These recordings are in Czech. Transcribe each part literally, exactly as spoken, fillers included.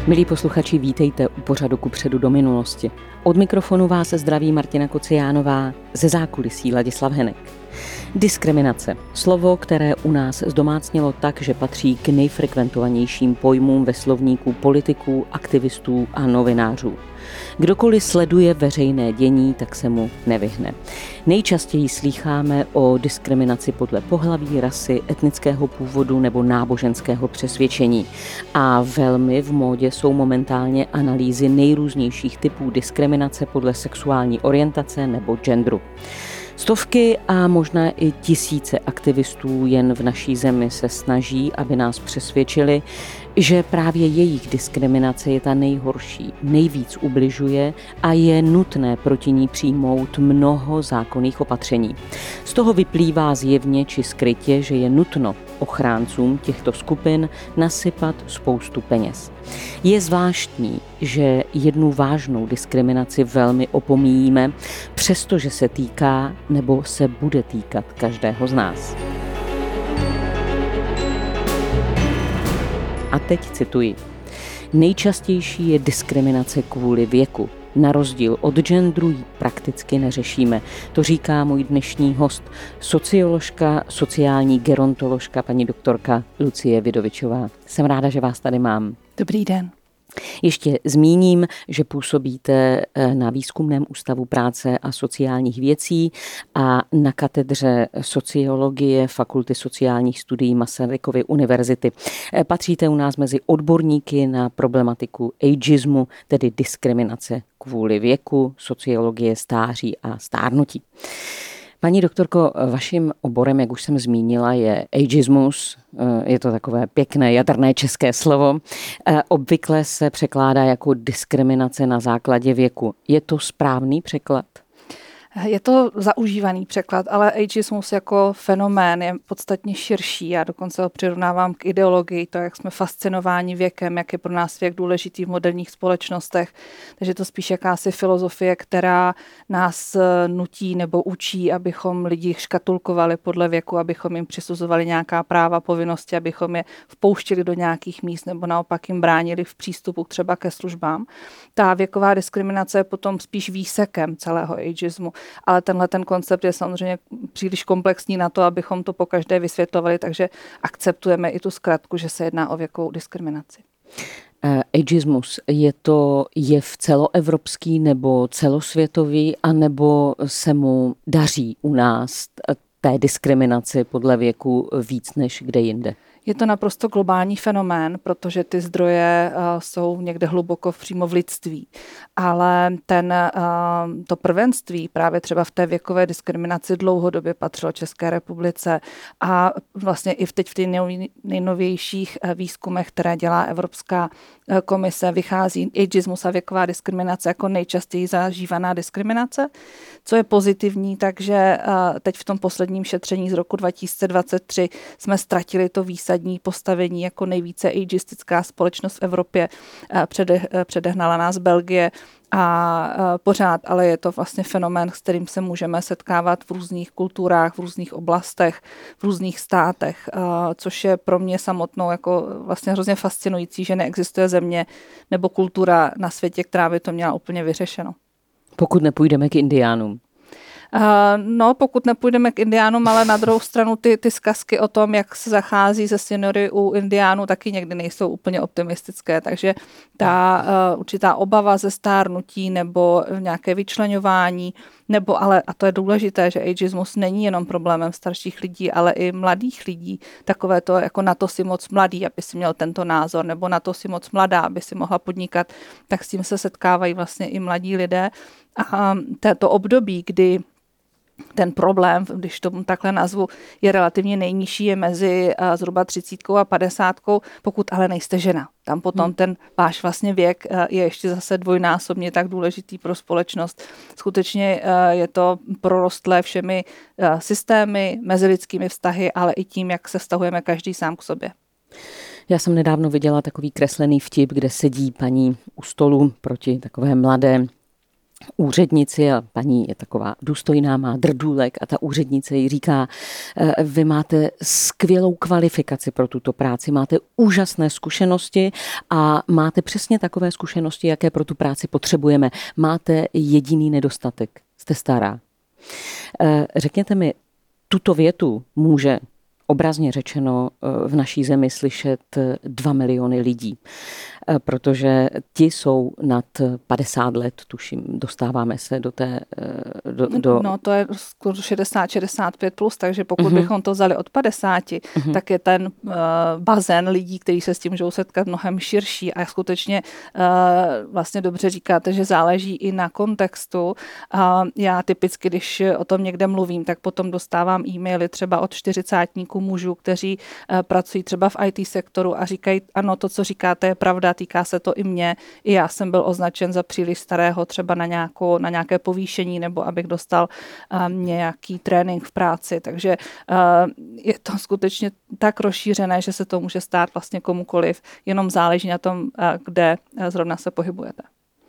Milí posluchači, vítejte u pořadu Kupředu do minulosti. Od mikrofonu vás zdraví Martina Kociánová, ze zákulisí Ladislav Henek. Diskriminace. Slovo, které u nás zdomácnělo tak, že patří k nejfrekventovanějším pojmům ve slovníku politiků, aktivistů a novinářů. Kdokoliv sleduje veřejné dění, tak se mu nevyhne. Nejčastěji slýcháme o diskriminaci podle pohlaví, rasy, etnického původu nebo náboženského přesvědčení. A velmi v módě jsou momentálně analýzy nejrůznějších typů diskriminace podle sexuální orientace nebo genderu. Stovky a možná i tisíce aktivistů jen v naší zemi se snaží, aby nás přesvědčili, že právě jejich diskriminace je ta nejhorší, nejvíc ubližuje a je nutné proti ní přijmout mnoho zákonných opatření. Z toho vyplývá zjevně či skrytě, že je nutno ochráncům těchto skupin nasypat spoustu peněz. Je zvláštní, že jednu vážnou diskriminaci velmi opomíjíme, přestože se týká nebo se bude týkat každého z nás. A teď cituji. Nejčastější je diskriminace kvůli věku. Na rozdíl od genderu ji prakticky neřešíme. To říká můj dnešní host, socioložka, sociální gerontoložka, paní doktorka Lucie Vidovičová. Jsem ráda, že vás tady mám. Dobrý den. Ještě zmíním, že působíte na Výzkumném ústavu práce a sociálních věcí a na katedře sociologie Fakulty sociálních studií Masarykovy univerzity. Patříte u nás mezi odborníky na problematiku ageismu, tedy diskriminace kvůli věku, sociologie stáří a stárnutí. Paní doktorko, vaším oborem, jak už jsem zmínila, je ageismus. Je to takové pěkné jadrné české slovo. Obvykle se překládá jako diskriminace na základě věku. Je to správný překlad? Je to zaužívaný překlad, ale ageismus jako fenomén je podstatně širší. Já dokonce ho přirovnávám k ideologii, to, jak jsme fascinováni věkem, jak je pro nás věk důležitý v moderních společnostech. Takže to spíš jakási filozofie, která nás nutí nebo učí, abychom lidi škatulkovali podle věku, abychom jim přisuzovali nějaká práva, povinnosti, abychom je vpouštěli do nějakých míst nebo naopak jim bránili v přístupu třeba ke službám. Ta věková diskriminace je potom spíš výsekem celého ageismu. Ale tenhle ten koncept je samozřejmě příliš komplexní na to, abychom to pokaždé vysvětlovali, takže akceptujeme i tu zkratku, že se jedná o věkovou diskriminaci. Ageismus, je to jev celoevropský nebo celosvětový, anebo se mu daří u nás té diskriminaci podle věku víc než kde jinde? Je to naprosto globální fenomén, protože ty zdroje uh, jsou někde hluboko přímo v lidství. Ale ten, uh, to prvenství právě třeba v té věkové diskriminaci dlouhodobě patřilo České republice a vlastně i v teď v těch nejnovějších výzkumech, které dělá Evropská komise, vychází ageismus a věková diskriminace jako nejčastěji zažívaná diskriminace, co je pozitivní, takže uh, teď v tom posledním šetření z roku dva tisíce dvacet tři jsme ztratili to výsadní postavení jako nejvíce ageistická společnost v Evropě. Přede, předehnala nás Belgie a pořád, ale je to vlastně fenomén, s kterým se můžeme setkávat v různých kulturách, v různých oblastech, v různých státech, což je pro mě samotnou jako vlastně hrozně fascinující, že neexistuje země nebo kultura na světě, která by to měla úplně vyřešeno. Pokud nepůjdeme k indiánům. Uh, no, pokud nepůjdeme k indiánům, ale na druhou stranu ty, ty zkazky o tom, jak se zachází se seniory u indiánů, taky někdy nejsou úplně optimistické, takže ta uh, určitá obava ze stárnutí nebo nějaké vyčleňování, nebo ale, a to je důležité, že ageismus není jenom problémem starších lidí, ale i mladých lidí, takové to jako na to si moc mladý, aby si měl tento názor, nebo na to si moc mladá, aby si mohla podnikat, tak s tím se setkávají vlastně i mladí lidé. A to období, kdy ten problém, když to takhle nazvu, je relativně nejnižší, je mezi zhruba třicítkou a padesátkou, pokud ale nejste žena. Tam potom hmm. ten váš vlastně věk je ještě zase dvojnásobně tak důležitý pro společnost. Skutečně je to prorostlé všemi systémy, mezilidskými vztahy, ale i tím, jak se vztahujeme každý sám k sobě. Já jsem nedávno viděla takový kreslený vtip, kde sedí paní u stolu proti takové mladé úřednici a paní je taková důstojná, má drdůlek a ta úřednice jí říká, vy máte skvělou kvalifikaci pro tuto práci, máte úžasné zkušenosti a máte přesně takové zkušenosti, jaké pro tu práci potřebujeme. Máte jediný nedostatek, jste stará. Řekněte mi, tuto větu může obrazně řečeno v naší zemi slyšet dva miliony lidí, protože ti jsou nad padesát let, tuším, dostáváme se do té... Do, do... No to je skoro šedesát šedesát pět plus, takže pokud uh-huh. bychom to vzali od padesáti, uh-huh. tak je ten uh, bazén lidí, kteří se s tím můžou setkat, mnohem širší a skutečně uh, vlastně dobře říkáte, že záleží i na kontextu. Uh, já typicky, když o tom někde mluvím, tak potom dostávám e-maily třeba od čtyřicátníků mužů, kteří uh, pracují třeba v í té sektoru a říkají, ano, to, co říkáte, je pravda, týká se to i mě. I já jsem byl označen za příliš starého třeba na, nějakou, na nějaké povýšení nebo abych dostal um, nějaký trénink v práci. Takže uh, je to skutečně tak rozšířené, že se to může stát vlastně komukoliv. Jenom záleží na tom, uh, kde zrovna se pohybujete.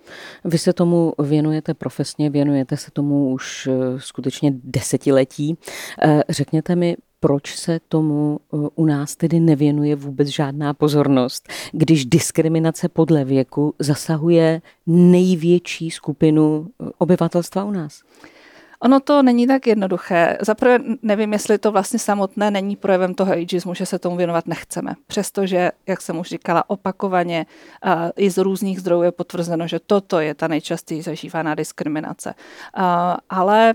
Vy se tomu věnujete profesně, věnujete se tomu už uh, skutečně desetiletí. Uh, řekněte mi, proč se tomu u nás tedy nevěnuje vůbec žádná pozornost, když diskriminace podle věku zasahuje největší skupinu obyvatelstva u nás? Ono to není tak jednoduché. Zaprvé nevím, jestli to vlastně samotné není projevem toho ageismu, že se tomu věnovat nechceme. Přestože, jak jsem už říkala, opakovaně uh, i z různých zdrojů je potvrzeno, že toto je ta nejčastěji zažívaná diskriminace. Uh, ale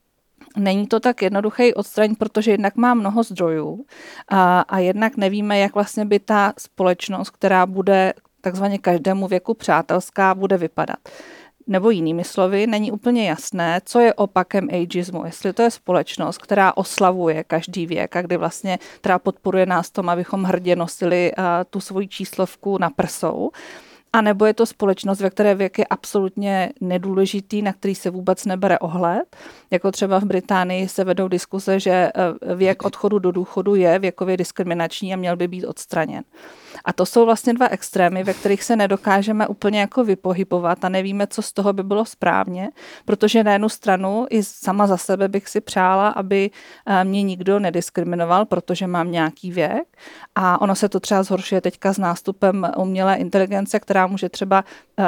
není to tak jednoduché odstranit, protože jednak má mnoho zdrojů a, a jednak nevíme, jak vlastně by ta společnost, která bude takzvaně každému věku přátelská, bude vypadat. Nebo jinými slovy, není úplně jasné, co je opakem ageismu. Jestli to je společnost, která oslavuje každý věk a kdy vlastně, která podporuje nás tom, abychom hrdě nosili uh, tu svoji číslovku na prsou, a nebo je to společnost, ve které věk je absolutně nedůležitý, na který se vůbec nebere ohled. Jako třeba v Británii se vedou diskuse, že věk odchodu do důchodu je věkově diskriminační a měl by být odstraněn. A to jsou vlastně dva extrémy, ve kterých se nedokážeme úplně jako vypohybovat a nevíme, co z toho by bylo správně, protože na jednu stranu i sama za sebe bych si přála, aby mě nikdo nediskriminoval, protože mám nějaký věk a ono se to třeba zhoršuje teďka s nástupem umělé inteligence, která může třeba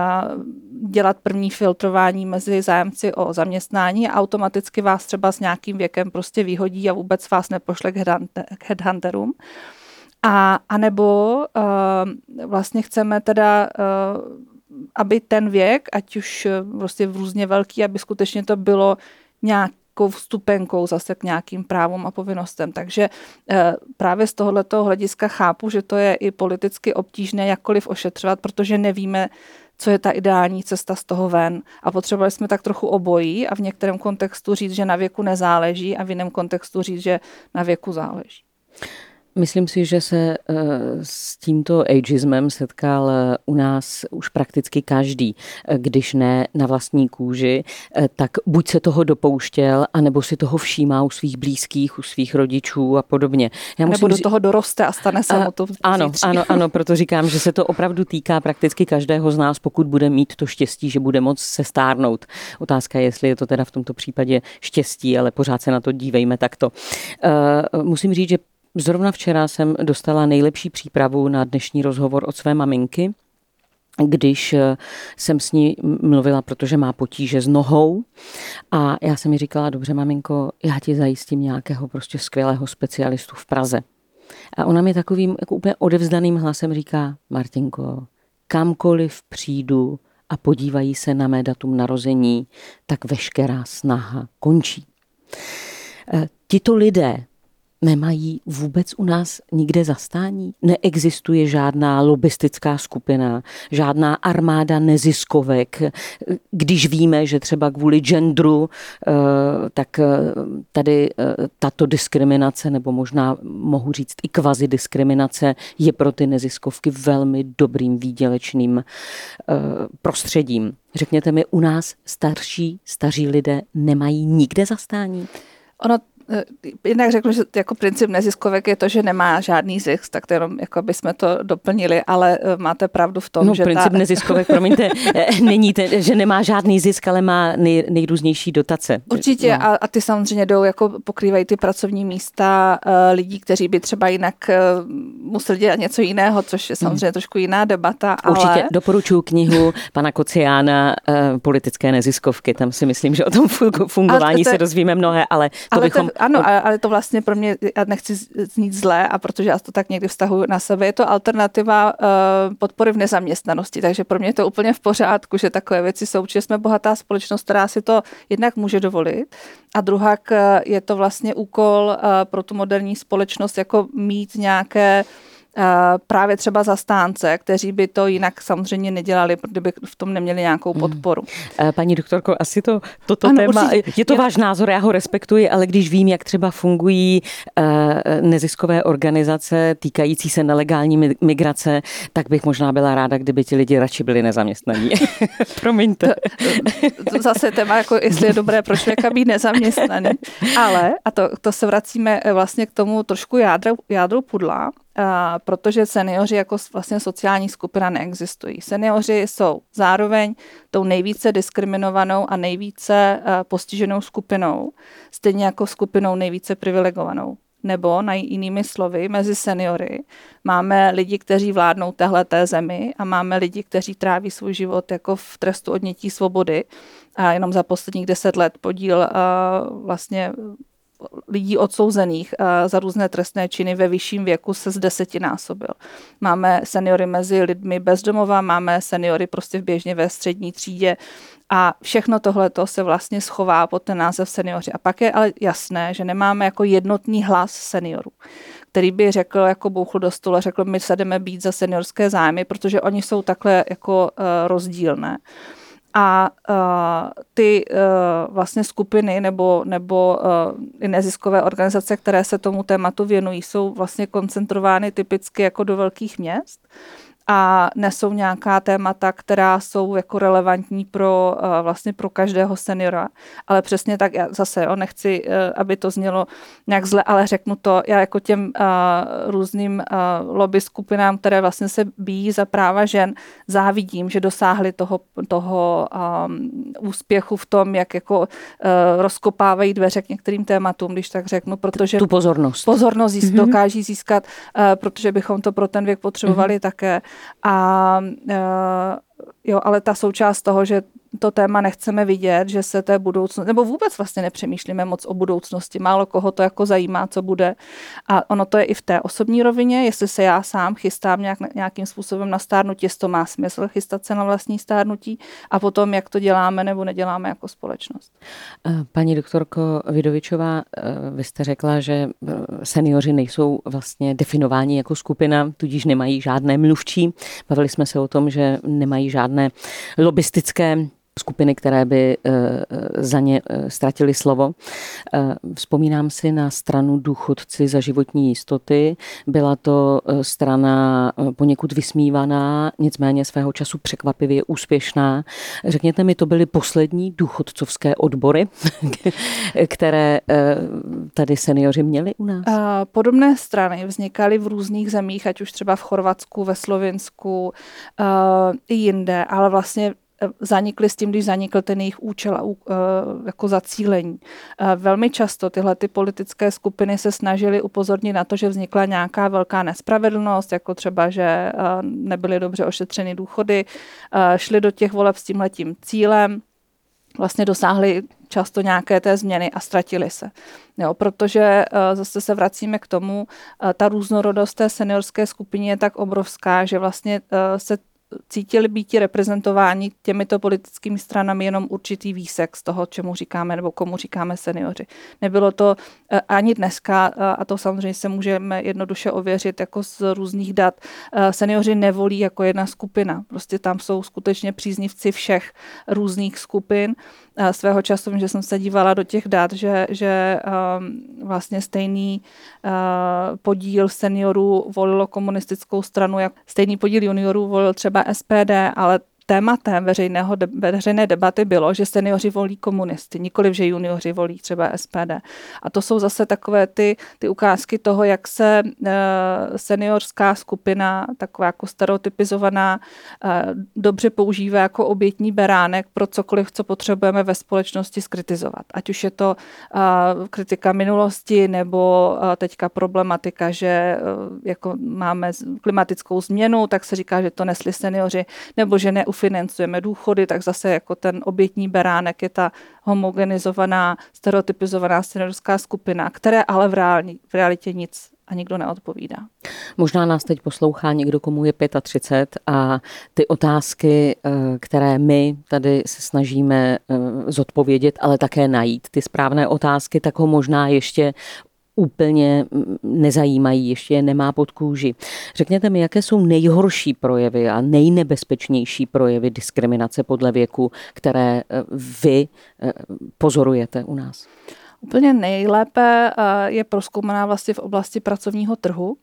dělat první filtrování mezi zájemci o zaměstnání a automaticky vás třeba s nějakým věkem prostě vyhodí a vůbec vás nepošle k headhunterům. A, a nebo uh, vlastně chceme teda, uh, aby ten věk, ať už prostě různě velký, aby skutečně to bylo nějakou vstupenkou zase k nějakým právům a povinnostem. Takže uh, právě z tohoto hlediska chápu, že to je i politicky obtížné jakkoliv ošetřovat, protože nevíme, co je ta ideální cesta z toho ven. A potřebovali jsme tak trochu obojí a v některém kontextu říct, že na věku nezáleží a v jiném kontextu říct, že na věku záleží. Myslím si, že se s tímto ageismem setkal u nás už prakticky každý. Když ne na vlastní kůži, tak buď se toho dopouštěl, anebo si toho všímá u svých blízkých, u svých rodičů a podobně. Já nebo do toho doroste a stane se mu to Ano, ano, ano, proto říkám, že se to opravdu týká prakticky každého z nás, pokud bude mít to štěstí, že bude moct se stárnout. Otázka je, jestli je to teda v tomto případě štěstí, ale pořád se na to dívejme takto. Musím říct, že zrovna včera jsem dostala nejlepší přípravu na dnešní rozhovor od své maminky, když jsem s ní mluvila, protože má potíže s nohou a já jsem jí říkala, dobře maminko, já ti zajistím nějakého prostě skvělého specialistu v Praze. A ona mi takovým jako úplně odevzdaným hlasem říká, Martinko, kamkoliv přijdu a podívají se na mé datum narození, tak veškerá snaha končí. Tito lidé nemají vůbec u nás nikde zastání. Neexistuje žádná lobistická skupina, žádná armáda neziskovek. Když víme, že třeba kvůli genderu, tak tady tato diskriminace, nebo možná mohu říct i kvazi diskriminace, je pro ty neziskovky velmi dobrým výdělečným prostředím. Řekněte mi, u nás starší, staří lidé nemají nikde zastání? Ono jinak řeknu, že jako princip neziskovek je to, že nemá žádný zisk, tak to jenom jako bychom to doplnili, ale máte pravdu v tom, no, že princip ta... neziskovek, promiňte, není ten, že nemá žádný zisk, ale má nej, nejrůznější dotace. Určitě no. a, a ty samozřejmě jdou, jako pokrývají ty pracovní místa uh, lidí, kteří by třeba jinak uh, museli dělat něco jiného, což je samozřejmě hmm. trošku jiná debata. Určitě ale... doporučuji knihu pana Kociána uh, Politické neziskovky, tam si myslím, že o tom fungování to, se dozvíme mnohé, ale to ale bychom... To, ano, ale to vlastně pro mě, já nechci znít zlé, a protože já to tak někdy vztahuji na sebe, je to alternativa uh, podpory v nezaměstnanosti, takže pro mě je to úplně v pořádku, že takové věci jsou, že jsme bohatá společnost, která si to jednak může dovolit, a druhá je to vlastně úkol uh, pro tu moderní společnost jako mít nějaké právě třeba zastánce, kteří by to jinak samozřejmě nedělali, kdyby v tom neměli nějakou podporu. Paní doktorko, asi to toto ano, téma, určitě. je to váš názor, já ho respektuji, ale když vím, jak třeba fungují neziskové organizace týkající se nelegální migrace, tak bych možná byla ráda, kdyby ti lidi radši byli nezaměstnaní. Promiňte. To, to zase téma, jako jestli je dobré pro člověka být nezaměstnaný. Ale, a to, to se vracíme vlastně k tomu trošku jádru, jádru pudla, Uh, protože seniori jako vlastně sociální skupina neexistují. Seniori jsou zároveň tou nejvíce diskriminovanou a nejvíce uh, postiženou skupinou, stejně jako skupinou nejvíce privilegovanou. Nebo na jinými slovy, mezi seniory máme lidi, kteří vládnou téhleté zemi, a máme lidi, kteří tráví svůj život jako v trestu odnětí svobody. A jenom za posledních deset let podíl uh, vlastně lidí odsouzených za různé trestné činy ve vyšším věku se zdesetinásobil. Máme seniory mezi lidmi bezdomova, máme seniory prostě běžně ve střední třídě, a všechno tohleto se vlastně schová pod ten název seniori. A pak je ale jasné, že nemáme jako jednotný hlas seniorů, který by řekl, jako bouchl do stolu, řekl, my se jdeme být za seniorské zájmy, protože oni jsou takhle jako uh, rozdílné. A uh, ty uh, vlastně skupiny nebo, nebo uh, i neziskové organizace, které se tomu tématu věnují, jsou vlastně koncentrovány typicky jako do velkých měst a nesou nějaká témata, která jsou jako relevantní pro uh, vlastně pro každého seniora. Ale přesně tak, já zase jo, nechci, uh, aby to znělo nějak zle, ale řeknu to, já jako těm uh, různým uh, lobby skupinám, které vlastně se bijí za práva žen, závidím, že dosáhli toho, toho um, úspěchu v tom, jak jako uh, rozkopávají dveře k některým tématům, když tak řeknu, protože tu pozornost. Pozornost získ, mm-hmm. dokáží získat, uh, protože bychom to pro ten věk potřebovali mm-hmm. také. A uh, jo, ale ta součást toho, že to téma nechceme vidět, že se té budoucnosti, nebo vůbec vlastně nepřemýšlíme moc o budoucnosti, málo koho to jako zajímá, co bude. A ono to je i v té osobní rovině, jestli se já sám chystám nějak, nějakým způsobem na stárnutí, jestli to má smysl chystat se na vlastní stárnutí, a potom, jak to děláme nebo neděláme jako společnost. Paní doktorko Vidovičová, vy jste řekla, že seniori nejsou vlastně definováni jako skupina, tudíž nemají žádné mluvčí. Bavili jsme se o tom, že nemají žádné lobistické skupiny, které by za ně ztratily slovo. Vzpomínám si na stranu Důchodci za životní jistoty. Byla to strana poněkud vysmívaná, nicméně svého času překvapivě úspěšná. Řekněte mi, to byly poslední důchodcovské odbory, které tady seniori měli u nás? Podobné strany vznikaly v různých zemích, ať už třeba v Chorvatsku, ve Slovinsku i jinde, ale vlastně zanikly s tím, když zanikl ten jejich účel jako zacílení. Velmi často tyhle ty politické skupiny se snažily upozornit na to, že vznikla nějaká velká nespravedlnost, jako třeba, že nebyly dobře ošetřeny důchody, šli do těch voleb s tímhletím cílem, vlastně dosáhli často nějaké té změny a ztratili se. Jo, protože zase se vracíme k tomu, ta různorodost té seniorské skupiny je tak obrovská, že vlastně se cítili být reprezentováni těmito politickými stranami jenom určitý výsek z toho, čemu říkáme nebo komu říkáme seniori. Nebylo to ani dneska, a to samozřejmě se můžeme jednoduše ověřit jako z různých dat, seniori nevolí jako jedna skupina. Prostě tam jsou skutečně příznivci všech různých skupin. Svého času, že jsem se dívala do těch dat, že, že um, vlastně stejný uh, podíl seniorů volilo komunistickou stranu, jak stejný podíl juniorů volil třeba S P D, ale tématem veřejného, veřejné debaty bylo, že seniori volí komunisty, nikoliv, že junioři volí třeba S P D. A to jsou zase takové ty, ty ukázky toho, jak se uh, seniorská skupina, taková jako stereotypizovaná, uh, dobře používá jako obětní beránek pro cokoliv, co potřebujeme ve společnosti skritizovat. Ať už je to uh, kritika minulosti, nebo uh, teďka problematika, že uh, jako máme klimatickou změnu, tak se říká, že to nesli seniori, nebo že neufinancujeme důchody, tak zase jako ten obětní beránek je ta homogenizovaná, stereotypizovaná seniorská skupina, které ale v, reální, v realitě nic a nikdo neodpovídá. Možná nás teď poslouchá někdo, komu je třicet pět a ty otázky, které my tady se snažíme zodpovědět, ale také najít ty správné otázky, tak ho možná ještě úplně nezajímají, ještě je nemá pod kůži. Řekněte mi, jaké jsou nejhorší projevy a nejnebezpečnější projevy diskriminace podle věku, které vy pozorujete u nás? Úplně nejlépe je prozkoumaná vlastně v oblasti pracovního trhu,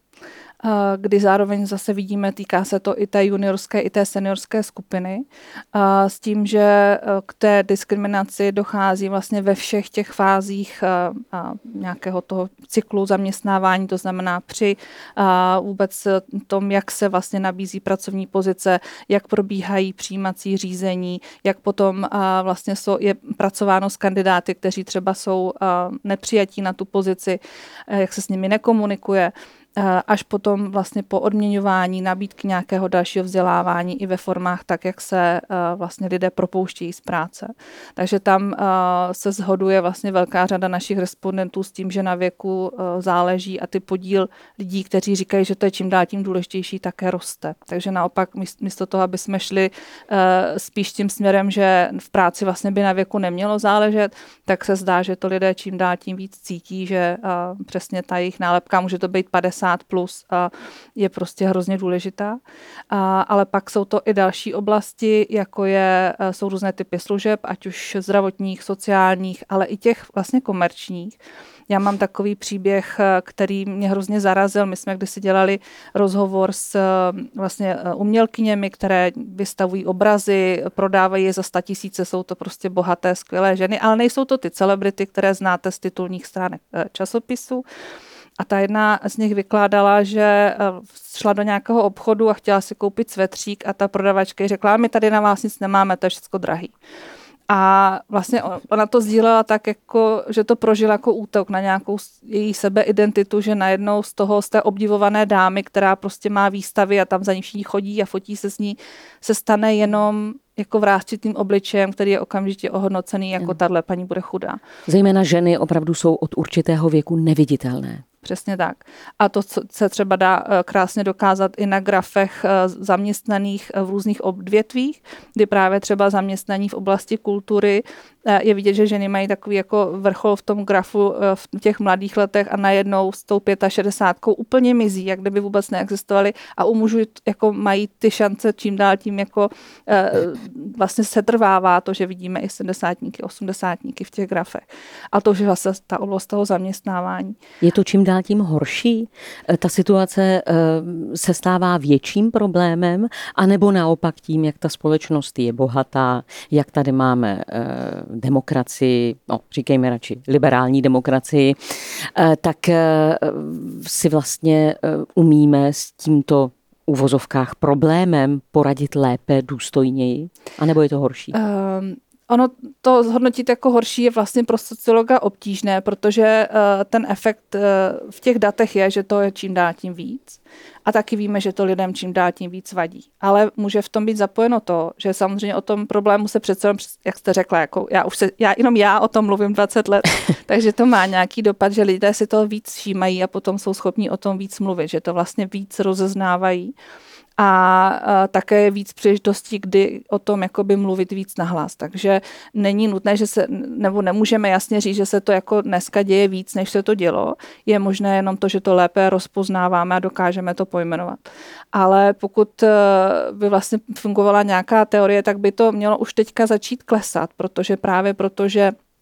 kdy zároveň zase vidíme, týká se to i té juniorské, i té seniorské skupiny, s tím, že k té diskriminaci dochází vlastně ve všech těch fázích nějakého toho cyklu zaměstnávání, to znamená při vůbec tom, jak se vlastně nabízí pracovní pozice, jak probíhají přijímací řízení, jak potom vlastně je pracováno s kandidáty, kteří třeba jsou nepřijatí na tu pozici, jak se s nimi nekomunikuje, až potom vlastně po odměňování, nabídky nějakého dalšího vzdělávání i ve formách tak, jak se vlastně lidé propouštějí z práce. Takže tam se shoduje vlastně velká řada našich respondentů s tím, že na věku záleží a ty podíl lidí, kteří říkají, že to je čím dál tím důležitější, také roste. Takže naopak místo toho, aby jsme šli spíš tím směrem, že v práci vlastně by na věku nemělo záležet, tak se zdá, že to lidé čím dál tím víc cítí, že přesně ta jejich nálepka, může to být padesát plus, je prostě hrozně důležitá. Ale pak jsou to i další oblasti, jako je, jsou různé typy služeb, ať už zdravotních, sociálních, ale i těch vlastně komerčních. Já mám takový příběh, který mě hrozně zarazil. My jsme kdysi dělali rozhovor s vlastně umělkyněmi, které vystavují obrazy, prodávají je za statisíce, jsou to prostě bohaté, skvělé ženy, ale nejsou to ty celebrity, které znáte z titulních stránek časopisu. A ta jedna z nich vykládala, že šla do nějakého obchodu a chtěla si koupit svetřík a ta prodavačka jí řekla, my tady na vás nic nemáme, to je všechno drahý. A vlastně ona to sdílela tak, jako, že to prožila jako útok na nějakou její sebeidentitu, že najednou z toho, z té obdivované dámy, která prostě má výstavy a tam za ní všichni chodí a fotí se s ní, se stane jenom jako vrásčitým obličejem, který je okamžitě ohodnocený, jako tahle paní bude chudá. Zejména ženy opravdu jsou od určitého věku neviditelné. Přesně tak. A to se třeba dá krásně dokázat i na grafech zaměstnaných v různých odvětvích, kdy právě třeba zaměstnaní v oblasti kultury je vidět, že ženy mají takový jako vrchol v tom grafu v těch mladých letech a najednou s tou šedesátkou úplně mizí, jak kdyby vůbec neexistovaly a u mužů jako mají ty šance čím dál tím jako vlastně setrvává to, že vidíme i sedmdesátníky, osmdesátníky v těch grafech. A to už je vlastně ta oblast toho zaměstnávání. Je to čím dál tím horší? Ta situace se stává větším problémem, anebo naopak tím, jak ta společnost je bohatá, jak tady máme demokracii, no, říkejme radši liberální demokracii, tak si vlastně umíme s tímto uvozovkách problémem poradit lépe, důstojněji? A nebo je to horší? Um... Ono to zhodnotit jako horší je vlastně pro sociologa obtížné, protože ten efekt v těch datech je, že to je čím dál tím víc. A taky víme, že to lidem čím dál tím víc vadí. Ale může v tom být zapojeno to, že samozřejmě o tom problému se přece, jak jste řekla, jako já už se, já, jenom já o tom mluvím dvacet let, takže to má nějaký dopad, že lidé si to víc všímají a potom jsou schopni o tom víc mluvit, že to vlastně víc rozeznávají. A, a také je víc příležitostí, kdy o tom jakoby mluvit víc nahlas. Takže není nutné, že se, nebo nemůžeme jasně říct, že se to jako dneska děje víc, než se to dělo. Je možné jenom to, že to lépe rozpoznáváme a dokážeme to pojmenovat. Ale pokud by vlastně fungovala nějaká teorie, tak by to mělo už teďka začít klesat, protože právě protože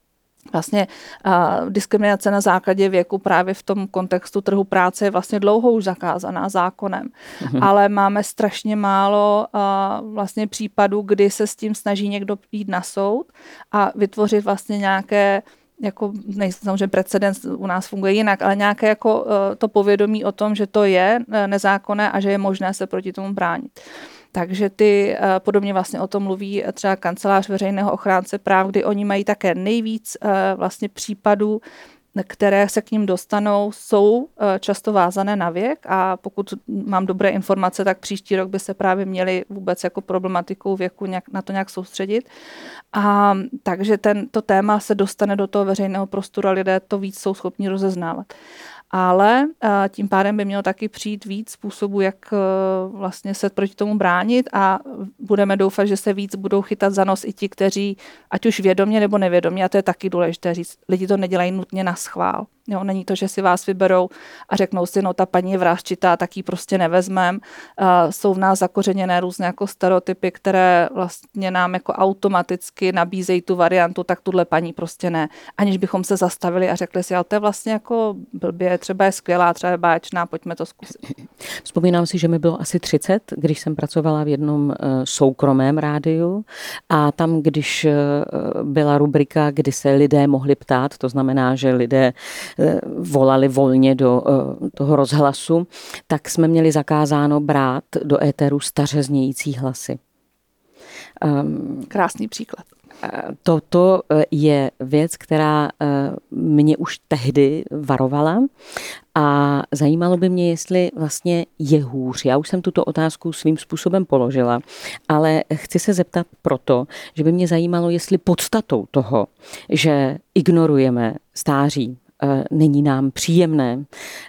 Vlastně uh, diskriminace na základě věku právě v tom kontextu trhu práce je vlastně dlouho už zakázaná zákonem. Mhm. Ale máme strašně málo uh, vlastně případů, kdy se s tím snaží někdo jít na soud a vytvořit vlastně nějaké jako, nejsem, že precedens u nás funguje jinak, ale nějaké jako uh, to povědomí o tom, že to je nezákonné a že je možné se proti tomu bránit. Takže ty podobně vlastně o tom mluví třeba kancelář veřejného ochránce práv, kdy oni mají také nejvíc vlastně případů, které se k ním dostanou, jsou často vázané na věk a pokud mám dobré informace, tak příští rok by se právě měli vůbec jako problematikou věku nějak, na to nějak soustředit. A takže ten, to téma se dostane do toho veřejného prostoru a lidé to víc jsou schopni rozeznávat. Ale tím pádem by mělo taky přijít víc způsobů, jak vlastně se proti tomu bránit a budeme doufat, že se víc budou chytat za nos i ti, kteří, ať už vědomě nebo nevědomě, a to je taky důležité říct, lidi to nedělají nutně na schvál. Jo, není to, že si vás vyberou a řeknou si, no ta paní je vražčitá, tak ji prostě nevezmem. Uh, jsou v nás zakořeněné různé jako stereotypy, které vlastně nám jako automaticky nabízejí tu variantu, tak tuhle paní prostě ne. Aniž bychom se zastavili a řekli si, ale to je vlastně jako blbě, třeba je skvělá, třeba je báječná, pojďme to zkusit. Vzpomínám si, že mi bylo asi třicet, když jsem pracovala v jednom uh, soukromém rádiu a tam, když uh, byla rubrika, kdy se lidé mohli ptát, to znamená, že lidé volali volně do uh, toho rozhlasu, tak jsme měli zakázáno brát do éteru staře znějící hlasy. Um, Krásný příklad. Toto je věc, která mě už tehdy varovala a zajímalo by mě, jestli vlastně je hůř. Já už jsem tuto otázku svým způsobem položila, ale chci se zeptat proto, že by mě zajímalo, jestli podstatou toho, že ignorujeme stáří, není nám příjemné,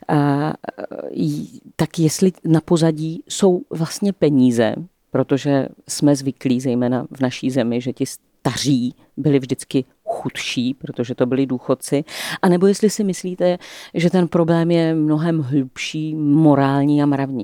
tak jestli na pozadí jsou vlastně peníze, protože jsme zvyklí, zejména v naší zemi, že ti staří byli vždycky chudší, protože to byli důchodci, a nebo jestli si myslíte, že ten problém je mnohem hlubší, morální a mravní?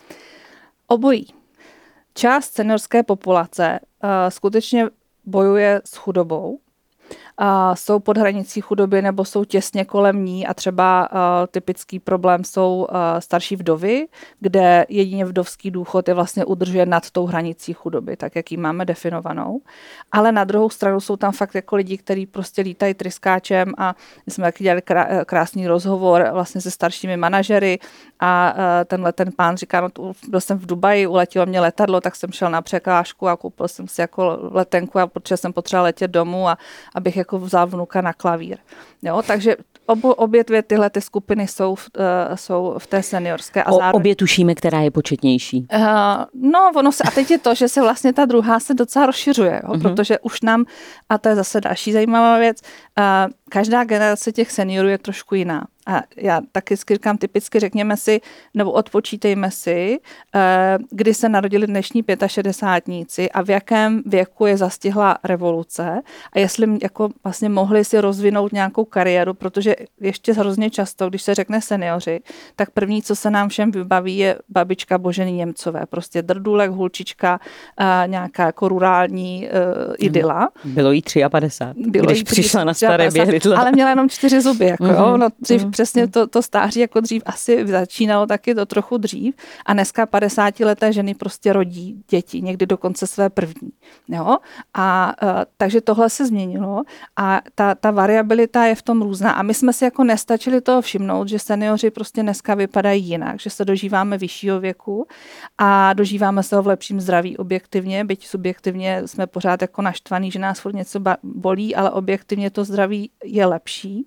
Obojí. Část seniorské populace uh, skutečně bojuje s chudobou. Uh, jsou pod hranicí chudoby nebo jsou těsně kolem ní a třeba uh, typický problém jsou uh, starší vdovy, kde jedině vdovský důchod je vlastně udržuje nad tou hranicí chudoby, tak jak ji máme definovanou. Ale na druhou stranu jsou tam fakt jako lidi, kteří prostě lítají tryskáčem a my jsme taky dělali krá- krásný rozhovor vlastně se staršími manažery a uh, tenhle ten pán říká, no tu, byl jsem v Dubaji, uletělo mě letadlo, tak jsem šel na překážku a koupil jsem si jako letenku a protože jsem potřeboval letět domů a abych jako vzal vnuka na klavír. Jo, takže obo, obě dvě tyhle ty skupiny jsou v, uh, jsou v té seniorské. A o, zároveň, obě tušíme, která je početnější. Uh, no, ono se, a teď je to, že se vlastně ta druhá se docela rozšiřuje, jo, uh-huh. protože už nám, a to je zase další zajímavá věc, uh, každá generace těch seniorů je trošku jiná. A já taky říkám typicky, řekněme si, nebo odpočítejme si, kdy se narodili dnešní šedesátníci a v jakém věku je zastihla revoluce a jestli jako vlastně mohli si rozvinout nějakou kariéru, protože ještě hrozně často, když se řekne seniori, tak první, co se nám všem vybaví, je babička Boženy Němcové. Prostě drdůlek, hulčička, nějaká jako rurální uh, idyla. Bylo jí padesát tři, Bylo když jí přišla na staré Běhlidlo. Ale měla jenom čtyři zuby, jako mm-hmm. jo, no dřív mm-hmm. přesně to, to stáří jako dřív asi začínalo taky to trochu dřív a dneska padesátileté ženy prostě rodí děti, někdy dokonce své první, jo, a uh, takže tohle se změnilo a ta, ta variabilita je v tom různá a my jsme si jako nestačili toho všimnout, že seniori prostě dneska vypadají jinak, že se dožíváme vyššího věku a dožíváme se ho v lepším zdraví objektivně, byť subjektivně jsme pořád jako naštvaný, že nás furt něco bolí, ale objektivně to zdraví je lepší.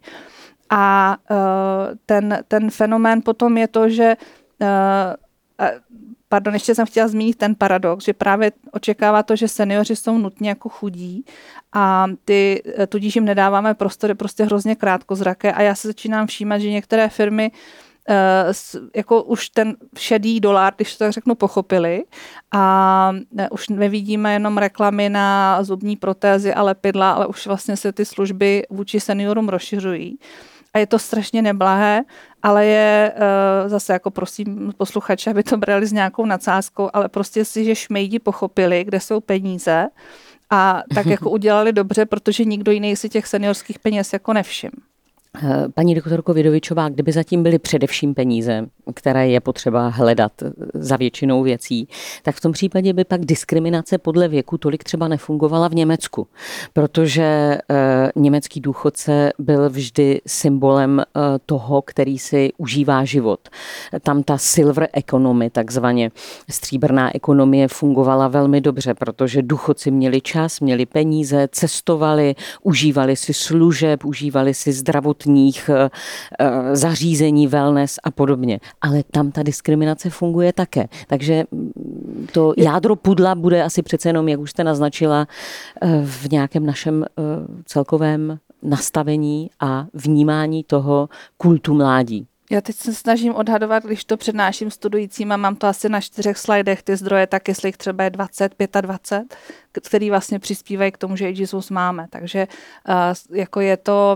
A uh, ten, ten fenomén potom je to, že, uh, pardon, ještě jsem chtěla zmínit ten paradox, že právě očekává to, že seniori jsou nutně jako chudí a ty, tudíž jim nedáváme prostor, prostě hrozně krátkozraké a já se začínám všímat, že některé firmy Uh, jako už ten šedý dolar, když to tak řeknu, pochopili a ne, už nevidíme jenom reklamy na zubní protézy a lepidla, ale už vlastně se ty služby vůči seniorům rozšiřují. A je to strašně neblahé, ale je uh, zase jako prosím posluchače, aby to brali s nějakou nadsázkou, ale prostě si, že šmejdi pochopili, kde jsou peníze a tak jako udělali dobře, protože nikdo jiný si těch seniorských peněz jako nevšiml. Paní doktorko Vidovičová, kdyby zatím byly především peníze, které je potřeba hledat za většinou věcí, tak v tom případě by pak diskriminace podle věku tolik třeba nefungovala v Německu, protože německý důchodce byl vždy symbolem toho, který si užívá život. Tam ta silver economy, takzvaně stříbrná ekonomie, fungovala velmi dobře, protože důchodci měli čas, měli peníze, cestovali, užívali si služeb, užívali si zdravotní zařízení, wellness a podobně. Ale tam ta diskriminace funguje také. Takže to jádro pudla bude asi přece jenom, jak už jste naznačila, v nějakém našem celkovém nastavení a vnímání toho kultu mládí. Já teď se snažím odhadovat, když to přednáším studujícím a mám to asi na čtyřech slajdech ty zdroje, tak jestli jich třeba je dvacet, dvacet pět, který vlastně přispívají k tomu, že ageismus máme. Takže jako je to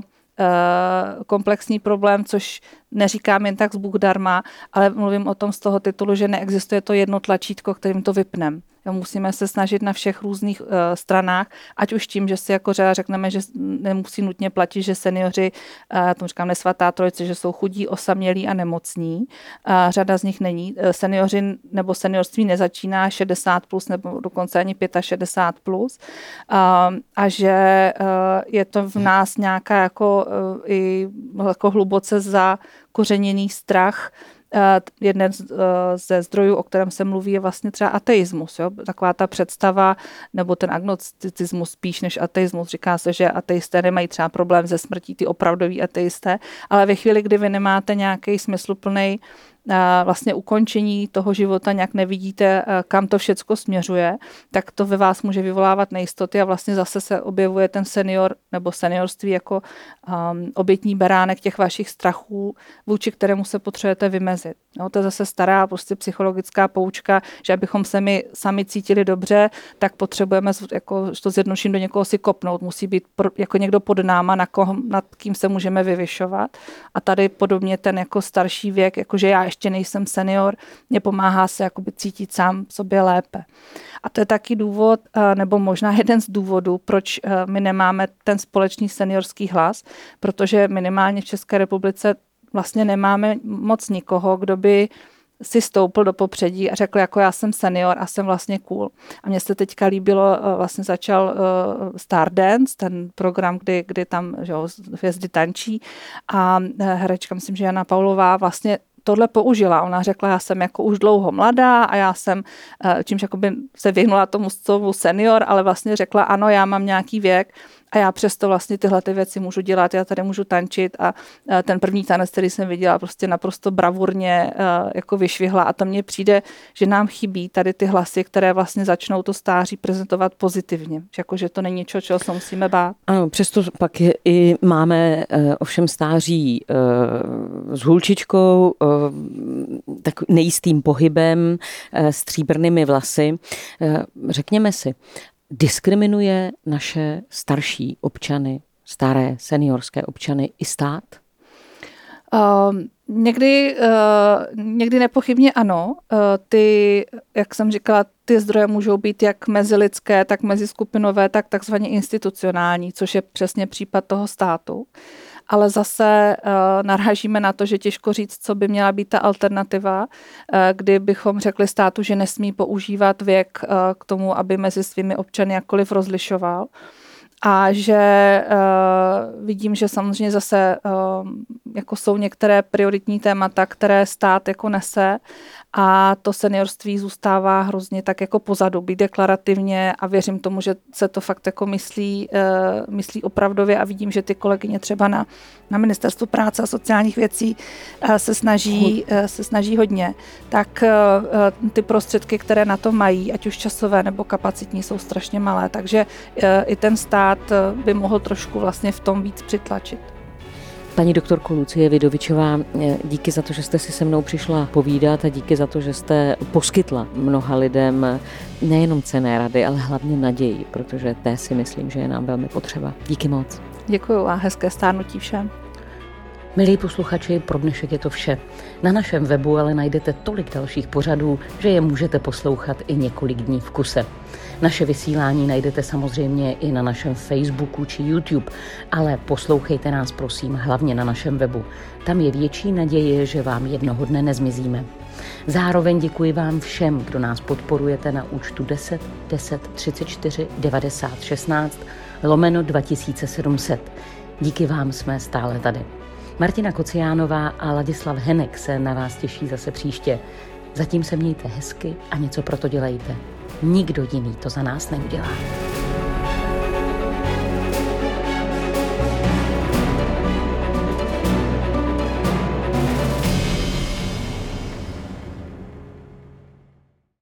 komplexní problém, což neříkám jen tak z Bůh darma, ale mluvím o tom z toho titulu, že neexistuje to jedno tlačítko, kterým to vypnem. Musíme se snažit na všech různých uh, stranách, ať už tím, že si jako řada řekneme, že nemusí nutně platit, že seniori, uh, tomu říkám nesvatá trojice, že jsou chudí, osamělí a nemocní. Uh, řada z nich není. Uh, seniori nebo seniorství nezačíná šedesát plus nebo dokonce ani šedesát pět plus. Uh, a že uh, je to v nás nějaká jako, uh, i jako hluboce zakořeněný strach. Jeden ze zdrojů, o kterém se mluví, je vlastně třeba ateismus. Jo? Taková ta představa, nebo ten agnosticismus spíš než ateismus. Říká se, že ateisté nemají třeba problém se smrtí, ty opravdoví ateisté, ale ve chvíli, kdy vy nemáte nějaký smysluplný vlastně ukončení toho života, nějak nevidíte, kam to všecko směřuje, tak to ve vás může vyvolávat nejistoty a vlastně zase se objevuje ten senior nebo seniorství jako um, obětní beránek těch vašich strachů, vůči kterému se potřebujete vymezit. No, to je zase stará prostě psychologická poučka, že abychom se my sami cítili dobře, tak potřebujeme, jako, to zjednoduším, do někoho si kopnout. Musí být pro, jako někdo pod náma, na koho, nad kým se můžeme vyvyšovat. A tady podobně ten jako starší věk, jakože já ještě nejsem senior, mě pomáhá se jakoby cítit sám sobě lépe. A to je taky důvod, nebo možná jeden z důvodů, proč my nemáme ten společný seniorský hlas, protože minimálně v České republice vlastně nemáme moc nikoho, kdo by si stoupil do popředí a řekl, jako já jsem senior a jsem vlastně cool. A mně se teďka líbilo, vlastně začal Stardance, ten program, kdy, kdy tam že jo, hvězdy tančí a herečka, myslím, že Jana Paulová vlastně tohle použila. Ona řekla, já jsem jako už dlouho mladá a já jsem, čímž jakoby se vyhnula tomu slovu senior, ale vlastně řekla, ano, já mám nějaký věk a já přesto vlastně tyhle ty věci můžu dělat, já tady můžu tančit a ten první tanec, který jsem viděla, prostě naprosto bravurně jako vyšvihla a to mně přijde, že nám chybí tady ty hlasy, které vlastně začnou to stáří prezentovat pozitivně. Jako, že to není něco, čeho se musíme bát. Ano, přesto pak je, i máme ovšem stáří s hulčičkou, tak nejistým pohybem, stříbrnými vlasy. Řekněme si, diskriminuje naše starší občany, staré seniorské občany i stát? Uh, někdy, uh, někdy nepochybně ano. Uh, ty, jak jsem říkala, ty zdroje můžou být jak mezilidské, tak meziskupinové, tak takzvaně institucionální, což je přesně případ toho státu. Ale zase uh, narážíme na to, že těžko říct, co by měla být ta alternativa, uh, kdybychom řekli státu, že nesmí používat věk uh, k tomu, aby mezi svými občany jakkoliv rozlišoval. A že uh, vidím, že samozřejmě zase uh, jako jsou některé prioritní témata, které stát jako nese a to seniorství zůstává hrozně tak jako pozadu, být deklarativně a věřím tomu, že se to fakt jako myslí, uh, myslí opravdově a vidím, že ty kolegyně třeba na, na Ministerstvu práce a sociálních věcí uh, se, snaží, uh, se snaží hodně. Tak uh, ty prostředky, které na to mají, ať už časové nebo kapacitní, jsou strašně malé, takže uh, i ten stát by mohl trošku vlastně v tom víc přitlačit. Paní doktorko Lucie Vidovičová, díky za to, že jste si se mnou přišla povídat a díky za to, že jste poskytla mnoha lidem nejenom cenné rady, ale hlavně naději, protože té si myslím, že je nám velmi potřeba. Díky moc. Děkuju a hezké stárnutí všem. Milí posluchači, pro dnešek je to vše. Na našem webu ale najdete tolik dalších pořadů, že je můžete poslouchat i několik dní v kuse. Naše vysílání najdete samozřejmě i na našem Facebooku či YouTube, ale poslouchejte nás prosím hlavně na našem webu. Tam je větší naděje, že vám jednoho dne nezmizíme. Zároveň děkuji vám všem, kdo nás podporujete na účtu deset deset třicet čtyři devadesát šestnáct lomeno dva tisíce sedm set. Díky vám jsme stále tady. Martina Kociánová a Ladislav Henek se na vás těší zase příště. Zatím se mějte hezky a něco pro to dělejte. Nikdo jiný to za nás neudělá.